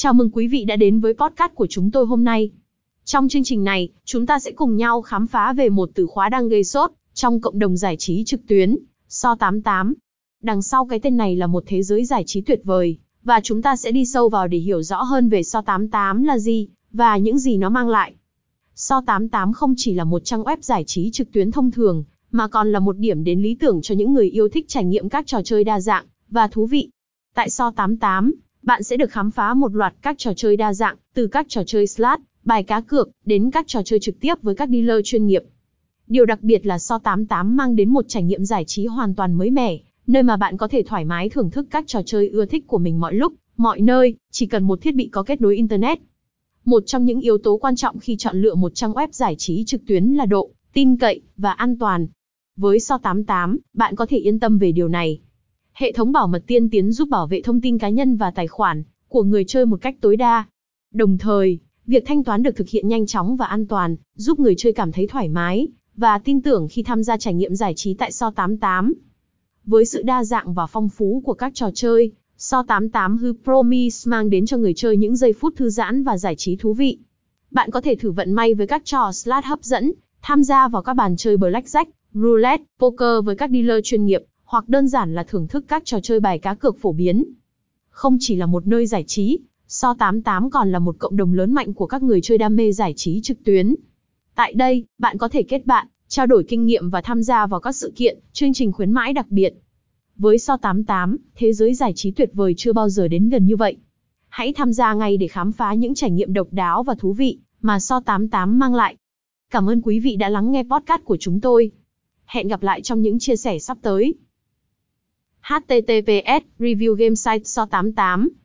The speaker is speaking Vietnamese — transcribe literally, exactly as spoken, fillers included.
Chào mừng quý vị đã đến với podcast của chúng tôi hôm nay. Trong chương trình này, chúng ta sẽ cùng nhau khám phá về một từ khóa đang gây sốt trong cộng đồng giải trí trực tuyến, So tám tám. Đằng sau cái tên này là một thế giới giải trí tuyệt vời, và chúng ta sẽ đi sâu vào để hiểu rõ hơn về So tám tám là gì, và những gì nó mang lại. So tám tám không chỉ là một trang web giải trí trực tuyến thông thường, mà còn là một điểm đến lý tưởng cho những người yêu thích trải nghiệm các trò chơi đa dạng và thú vị. Tại So tám tám, bạn sẽ được khám phá một loạt các trò chơi đa dạng, từ các trò chơi slot, bài cá cược, đến các trò chơi trực tiếp với các dealer chuyên nghiệp. Điều đặc biệt là So tám tám mang đến một trải nghiệm giải trí hoàn toàn mới mẻ, nơi mà bạn có thể thoải mái thưởng thức các trò chơi ưa thích của mình mọi lúc, mọi nơi, chỉ cần một thiết bị có kết nối Internet. Một trong những yếu tố quan trọng khi chọn lựa một trang web giải trí trực tuyến là độ tin cậy và an toàn. Với So tám tám, bạn có thể yên tâm về điều này. Hệ thống bảo mật tiên tiến giúp bảo vệ thông tin cá nhân và tài khoản của người chơi một cách tối đa. Đồng thời, việc thanh toán được thực hiện nhanh chóng và an toàn, giúp người chơi cảm thấy thoải mái và tin tưởng khi tham gia trải nghiệm giải trí tại So tám tám. Với sự đa dạng và phong phú của các trò chơi, So tám tám Who Promise mang đến cho người chơi những giây phút thư giãn và giải trí thú vị. Bạn có thể thử vận may với các trò slot hấp dẫn, tham gia vào các bàn chơi blackjack, roulette, poker với các dealer chuyên nghiệp, hoặc đơn giản là thưởng thức các trò chơi bài cá cược phổ biến. Không chỉ là một nơi giải trí, So tám tám còn là một cộng đồng lớn mạnh của các người chơi đam mê giải trí trực tuyến. Tại đây, bạn có thể kết bạn, trao đổi kinh nghiệm và tham gia vào các sự kiện, chương trình khuyến mãi đặc biệt. Với So tám tám, thế giới giải trí tuyệt vời chưa bao giờ đến gần như vậy. Hãy tham gia ngay để khám phá những trải nghiệm độc đáo và thú vị mà So tám tám mang lại. Cảm ơn quý vị đã lắng nghe podcast của chúng tôi. Hẹn gặp lại trong những chia sẻ sắp tới. H T T P S Review Game Site So tám tám